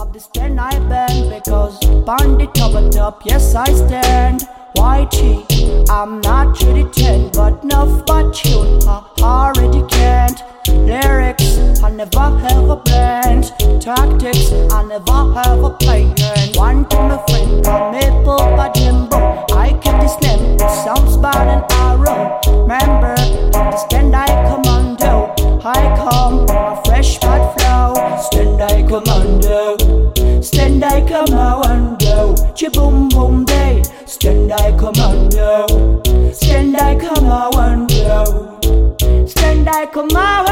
of this stand I bend, because bandit over top, yes I stand. YG, I'm not really 10, but enough but tune, I already can't. Lyrics, I never have a blend. Tactics, I never have a plan. One to my friend, call me Papa Jimbo. I keep this name, it sounds bad and arrow. Remember, the stand I commando. I come, a fresh bad flow. Stand I commando. Stand I commando. Chiboom boom day. Stand I commando. Stand I commando. Stand I commando.